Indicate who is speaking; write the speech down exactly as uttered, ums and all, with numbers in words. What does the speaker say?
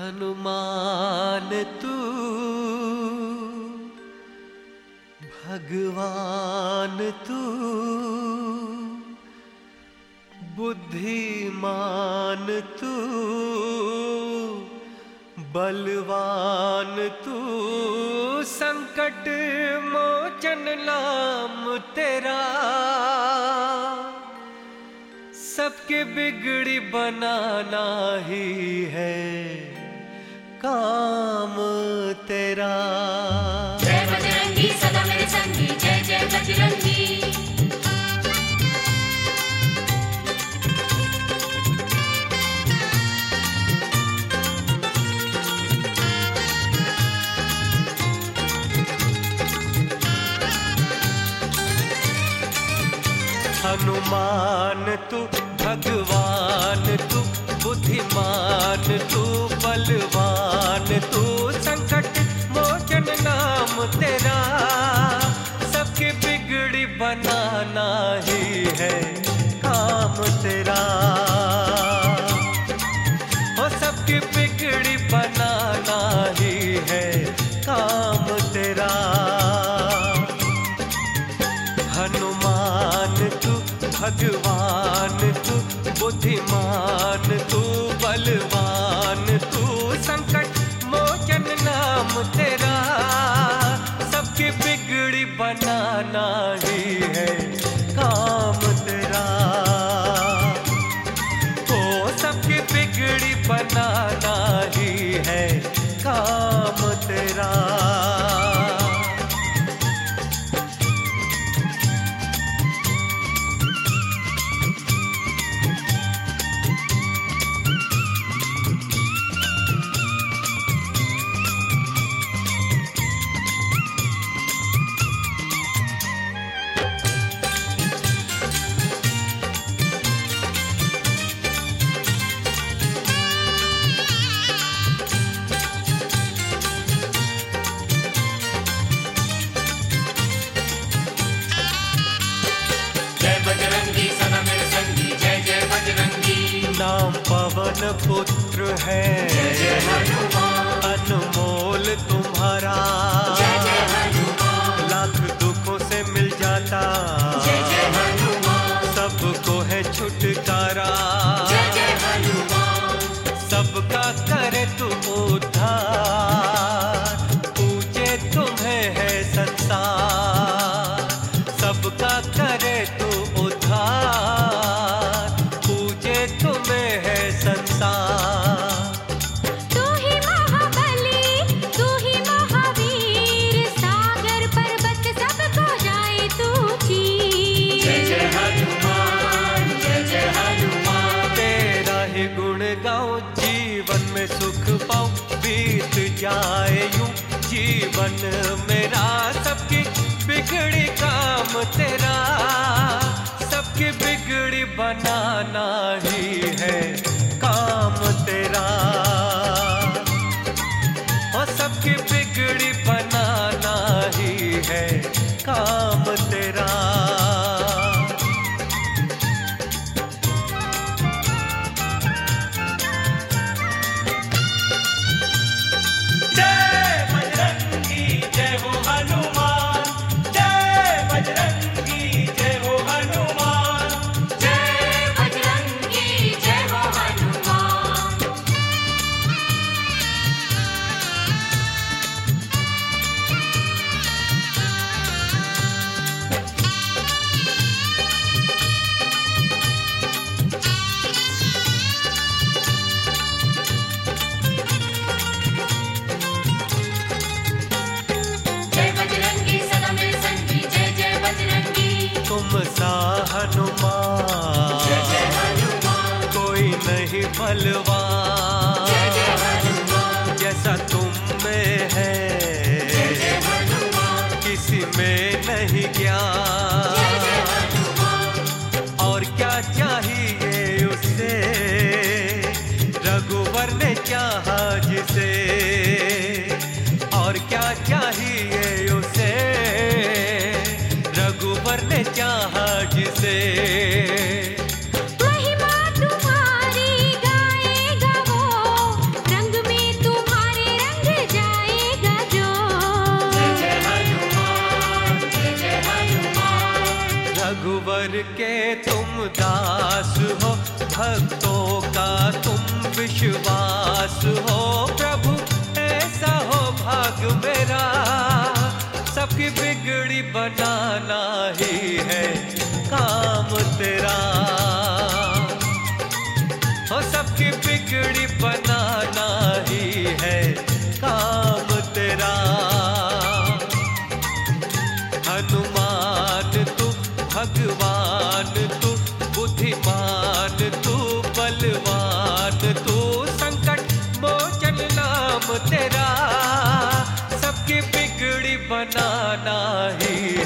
Speaker 1: हनुमान तू भगवान तू बुद्धिमान तू बलवान तू संकट मोचन नाम तेरा सबके बिगड़ी बनाना ही है काम तेरा।
Speaker 2: जय बजरंगी सदा मेरे संगी, जय जय बजरंगी।
Speaker 1: हनुमान तू भगवान तू बुद्धिमान तू बलवान तू संकट मोचन नाम तेरा सबकी बिगड़ी बनाना ही है काम तेरा। हो सबकी बिगड़ी बनाना ही है काम तेरा। हनुमान तू भगवान तू बुद्धिमान तू बलवान तू संकट मोचन नाम तेरा सबकी बिगड़ी बनाना ही है काम तेरा। ओ सबकी बिगड़ी बनाना ही है काम तेरा। नाम पवन पुत्र है
Speaker 2: जय जय हनुमान।
Speaker 1: अनमोल तुम्हारा
Speaker 2: जय जय हनुमान।
Speaker 1: लाख दुखों से मिल जाता
Speaker 2: जय जय हनुमान।
Speaker 1: सबको है छुटकारा
Speaker 2: जय जय हनुमान।
Speaker 1: सबका करे तू उद्धार पूजे तुम्हें है संसार सबका करे तू उद्धार पूजे तुम्हें है संसार।
Speaker 2: तू ही महाबली तू ही महावीर सागर पर्वत सबको जाए तू चीर। जय जय हनुमान जय जय हनुमान।
Speaker 1: तेरा ही गुण गाऊं जीवन में सुख पाऊं बीत जाए यूं जीवन मेरा सबकी बिगड़ी काम तेरा सबकी बिगड़ी बनाना ही है काम तेरा। और सबकी बिगड़ी बनाना ही है काम तेरा। हनुमान
Speaker 2: जय जय हनुमान।
Speaker 1: कोई नहीं बलवान
Speaker 2: जय जय हनुमान।
Speaker 1: जैसा तुम में है
Speaker 2: जय जय हनुमान।
Speaker 1: किसी में नहीं ज्ञान
Speaker 2: जय जय हनुमान।
Speaker 1: और क्या चाहिए उससे रघुवर ने चाहा जिसे और क्या चाहिए उसे रघुवर ने चाहा जिसे।
Speaker 2: महिमा तुम्हारी गाएगा वो रंग में
Speaker 1: हो प्रभु, ऐसा हो भाग मेरा। सबकी बिगड़ी बनाना ही है काम तेरा। हो सबकी बिगड़ी बनाना ही है काम तेरा। हनुमान तू भगवान, तू बुद्धिमान, तू बलवान, तू संकट मोचन नाम तेरा। सबकी बिगड़ी बनाना ही